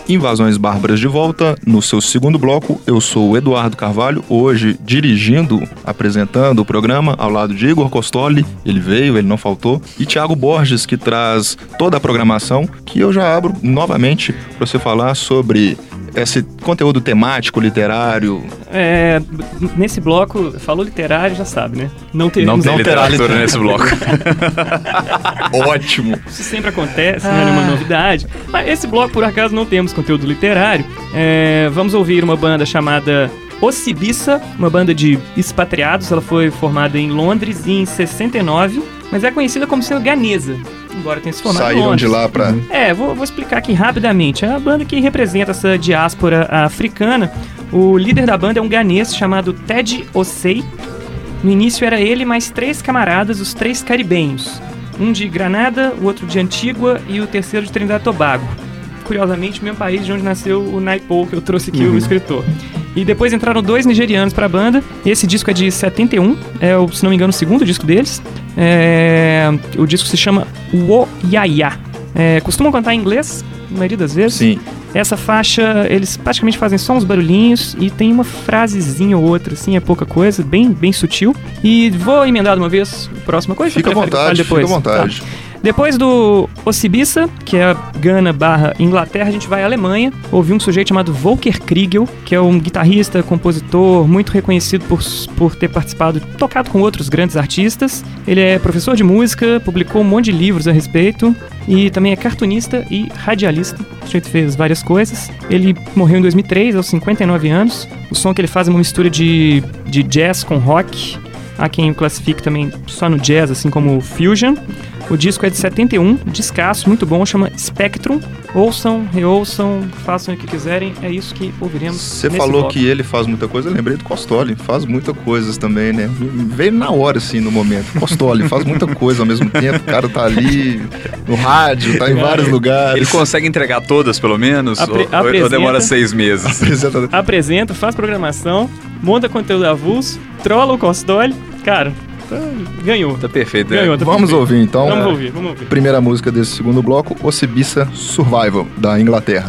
Invasões Bárbaras de volta no seu segundo bloco. Eu sou o Eduardo Carvalho, hoje dirigindo, apresentando o programa ao lado de Igor Costoli, ele veio, ele não faltou, e Thiago Borges, que traz toda a programação, que eu já abro novamente para você falar sobre esse conteúdo temático, literário. Nesse bloco, falou literário, já sabe, né? Não terá literatura nesse bloco. Ótimo. Isso sempre acontece, não é nenhuma novidade. Mas esse bloco, por acaso, não temos conteúdo literário. Vamos ouvir uma banda chamada Ocibissa, uma banda de expatriados. Ela foi formada em Londres em 69, mas é conhecida como sendo ganesa, embora tenha se formado em Saíram Londres. de lá pra... Vou explicar aqui rapidamente. É a banda que representa essa diáspora africana. O líder da banda é um ganês chamado Ted Osei. No início era ele mais 3 camaradas, os 3 caribenhos. Um de Granada, o outro de Antígua e o terceiro de Trinidad e Tobago. Curiosamente, o mesmo país de onde nasceu o Naipo, que eu trouxe aqui, o escritor. E depois entraram 2 nigerianos pra banda. Esse disco é de 71, se não me engano, o segundo disco deles. O disco se chama Wo Yaya. Costumam cantar em inglês, na maioria das vezes. Sim. Essa faixa, eles praticamente fazem só uns barulhinhos e tem uma frasezinha ou outra, assim, é pouca coisa, bem, bem sutil. E vou emendar de uma vez a próxima coisa? Fica à vontade, fica à vontade. Tá. Depois do Ocibissa, que é Gana / Inglaterra, a gente vai à Alemanha, ouvir um sujeito chamado Volker Kriegel, que é um guitarrista, compositor, muito reconhecido por ter tocado com outros grandes artistas. Ele é professor de música, publicou um monte de livros a respeito, e também é cartunista e radialista. O sujeito fez várias coisas. Ele morreu em 2003, aos 59 anos. O som que ele faz é uma mistura de jazz com rock. Há quem o classifique também só no jazz, assim como fusion. O disco é de 71, descasso, muito bom, chama Spectrum. Ouçam, reouçam, façam o que quiserem, é isso que ouviremos. Você falou bloco. Que ele faz muita coisa, eu lembrei do Costoli, faz muita coisa também, né? Veio na hora, assim, no momento. Costoli faz muita coisa ao mesmo tempo, o cara tá ali no rádio, tá em vários lugares. Ele consegue entregar todas, pelo menos? Ou demora 6 meses? Apresenta, faz programação, monta conteúdo avulso, trola o Costoli, cara... Ganhou. Tá perfeito. Ganhou, tá vamos perfeito. ouvir então. Vamos ouvir. Primeira música desse segundo bloco, Ocibissa Survival, da Inglaterra.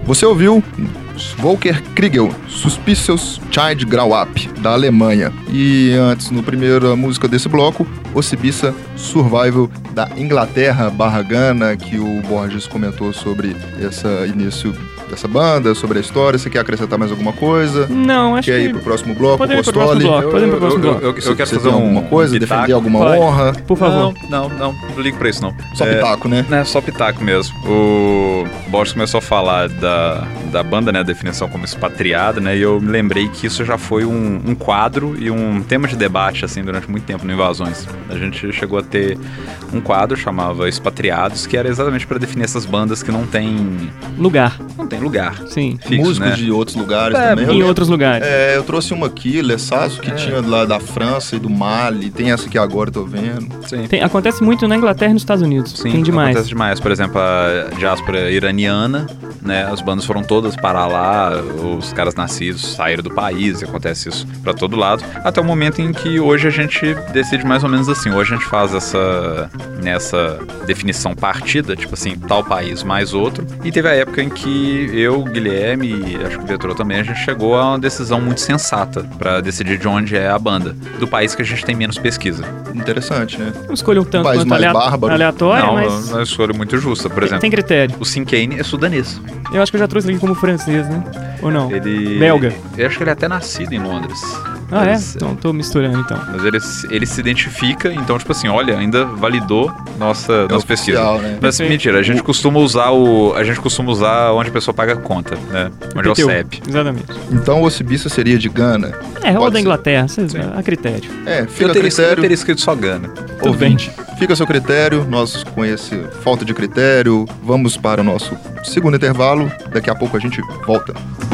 Você ouviu Volker Kriegel, Suspicious Child Grow Up, da Alemanha. E antes, no primeira música desse bloco, Ocibiça Survival, da Inglaterra / Gana, que o Borges comentou sobre esse início dessa banda, sobre a história. Você quer acrescentar mais alguma coisa? Não, acho que... Quer ir pro próximo bloco, Podemos ir pro próximo bloco. Eu quero fazer alguma coisa, defender alguma honra? Por favor. Não ligo pra isso, não. Só pitaco, né? É, só pitaco mesmo. O Borges começou a falar da banda, né, a definição como expatriada, né, e eu me lembrei que isso já foi um quadro e um tema de debate, assim, durante muito tempo no Invasões. A gente chegou a ter um quadro, chamava Expatriados, que era exatamente para definir essas bandas que não tem... lugar. Não tem lugar. Sim. Fixo, músicos, né? De outros lugares também. Em outros lugares. Eu trouxe uma aqui, Lessasso, que tinha lá da França e do Mali. Tem essa que agora eu tô vendo. Sim. Acontece muito na Inglaterra e nos Estados Unidos. Sim, tem demais. Acontece demais. Por exemplo, a diáspora iraniana, né? As bandas foram todas para lá, os caras nascidos saíram do país, e acontece isso para todo lado. Até o momento em que hoje a gente decide mais ou menos assim. Hoje a gente faz nessa definição partida, tipo assim, tal país mais outro. E teve a época em que eu, Guilherme e acho que o Vitor também, a gente chegou a uma decisão muito sensata para decidir de onde é a banda, do país que a gente tem menos pesquisa. Interessante, né? Não escolho um tanto quanto aleatório, mas... Não, é uma escolha muito justa. Por exemplo, tem critério. O Sinkane é sudanês. Eu acho que eu já trouxe ele como francês, né? Ou não? Belga. Eu acho que ele é até nascido em Londres. Então tô misturando, então. Mas ele se identifica, então, tipo assim, olha, ainda validou nossa pesquisa. Né? Mas mentira, a gente costuma usar onde a pessoa paga a conta, né? Onde é o CEP. Exatamente. Então o Ocibiça seria de Gana? Ou da Inglaterra, a critério. Fica a critério. Eu teria escrito só Gana. Ouvinte, fica a seu critério. Nós, com esse falta de critério, vamos para o nosso segundo intervalo. Daqui a pouco a gente volta.